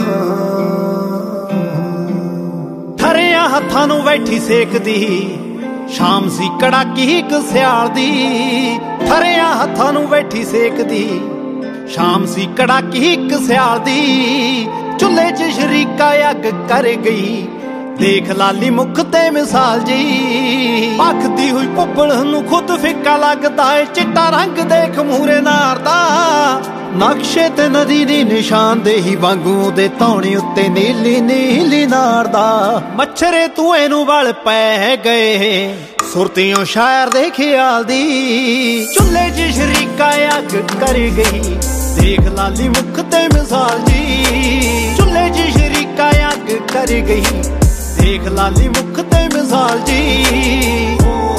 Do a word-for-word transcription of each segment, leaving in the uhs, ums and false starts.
ਠਰਿਆਂ ਹੱਥਾਂ ਨੂੰ ਬੈਠੀ ਸੇਕਦੀ ਸ਼ਾਮ ਸੀ ਕੜਾਕੀ ਇੱਕ ਸਿਆਲ ਦੀ। ਠਰਿਆਂ ਹੱਥਾਂ ਨੂੰ ਬੈਠੀ ਸੇਕਦੀ ਸ਼ਾਮ ਸੀ ਕੜਾਕੀ ਇੱਕ ਸਿਆਲ ਦੀ। ਚੁੱਲ੍ਹੇ 'ਚ ਸ਼ਰੀਕਾ ਅੱਗ ਕਰ ਗਈ ਦੇਖ ਲਾਲੀ ਮੁਖ ਤੇ ਮਿਸਾਲ ਜੀ। ਭਖਦੀ ਹੋਈ ਭੁੱਬਲ ਨੂੰ ਖੁਦ ਫਿੱਕਾ ਲੱਗਦਾ ਏ ਚਿੱਟਾ ਰੰਗ ਦੇਖ ਮੂਹਰੇ ਨਾਰ ਦਾ। ਨਕਸ਼ੇ ਤੇ ਨਦੀ ਦੀ ਨਿਸ਼ਾਨਦੇਹੀ ਵਾਂਗੂ ਉਹਦੇ ਧੌਣੇ ਉੱਤੇ ਨੀਲੀ ਨੀਲੀ ਨਾਰ ਦਾ। ਮੱਛਰੇ ਧੂਏ ਨੂੰ ਵਲ ਪੈ ਗਏ ਸੁਰਤੀਓਂ ਸ਼ਾਇਰ ਦੇ ਖਿਆਲ ਦੀ। ਚੁੱਲ੍ਹੇ 'ਚ ਸ਼ਰੀਕਾ ਅੱਗ ਕਰ ਗਈ ਦੇਖ ਲਾਲੀ ਮੁਖ ਤੇ ਮਿਸਾਲ ਜੀ। ਚੁੱਲ੍ਹੇ 'ਚ ਸ਼ਰੀਕਾ ਅੱਗ ਕਰ ਗਈ ਦੇਖ ਲਾਲੀ ਮੁਖ ਤੇ ਮਿਸਾਲ ਜੀ।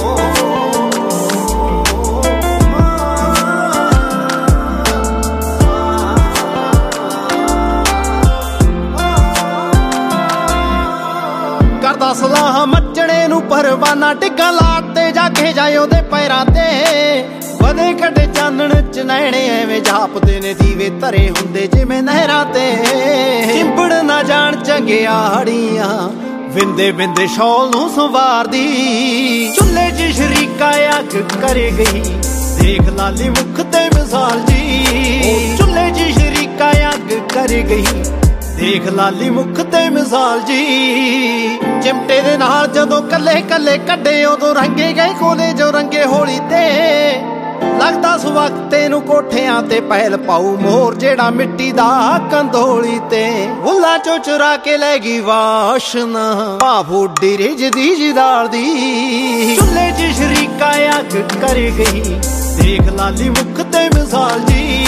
ਕਰਦਾ ਸਲਾਹ ਮੱਚਣੇ ਨੂੰ ਪਰਵਾਨਾ ਡਿੱਗਾ ਲਾਟ ਤੇ ਜਾ ਕੇ ਜਾਏ ਉਹਦੇ ਪੈਰਾਂ ਤੇ। ਵਧੇ ਕੱਢੇ ਚਾਨਣ ਚ ਨੈਣੇ ਐਵੇਂ ਜਾਪਦੇ ਨੇ ਦੀਵੇ ਧਰੇ ਹੁੰਦੇ ਜਿਵੇਂ ਨਹਿਰਾਂ ਤੇ। ਚਿੰਬੜ ਨਾ ਜਾਣ ਚੰਗਿਆੜੀਆਂ ਵਿੰਦੇ ਵਿੰਦੇ ਸ਼ੌਲ ਨੂੰ ਸੰਵਾਰਦੀ। ਚੁੱਲ੍ਹੇ 'ਚ ਸ਼ਰੀਕਾ ਅੱਗ ਕਰ ਗਈ ਦੇਖ ਲਾਲੀ ਮੁਖ ਤੇ ਮਿਸਾਲ ਜੀ। ਚੁੱਲ੍ਹੇ 'ਚ ਸ਼ਰੀਕਾ ਅੱਗ ਕਰ ਗਈ ਦੇਖ ਲਾਲੀ ਮੁਖ ਤੇ ਮਿਸਾਲ ਜੀ। ਚਿਮਟੇ ਦੇ ਨਾਲ ਜਦੋਂ ਕੱਲੇ ਕੱਲੇ ਕੱਢੇ ਉਦੋਂ ਰੰਗੇ ਗਏ ਕੋਲੇ ਜੋ ਰੰਗੇ ਹੋਲੀ ਤੇ। ਲੱਗਦਾ ਸੁਵਕਤੇ ਨੂੰ ਕੋਠਿਆਂ ਤੇ ਪਹਿਲ ਪਾਉ ਮੋਰ ਜਿਹੜਾ ਮਿੱਟੀ ਦਾ ਕੰਧੋਲੀ ਤੇ। ਬੁੱਲਾਂ ਚੋਂ ਚੁਰਾ ਕੇ ਲੈ ਗਈ ਵਾਸ਼ਨਾ ਭਾਵ ਉੱਡੀ ਰਿਜਦੀ ਜਿਦਾਰ ਦੀ। ਚੁੱਲ੍ਹੇ 'ਚ ਸ਼ਰੀਕਾ ਅੱਗ ਕਰ ਗਈ ਦੇਖ ਲਾਲੀ ਮੁਖ ਤੇ ਮਿਸਾਲ ਜੀ।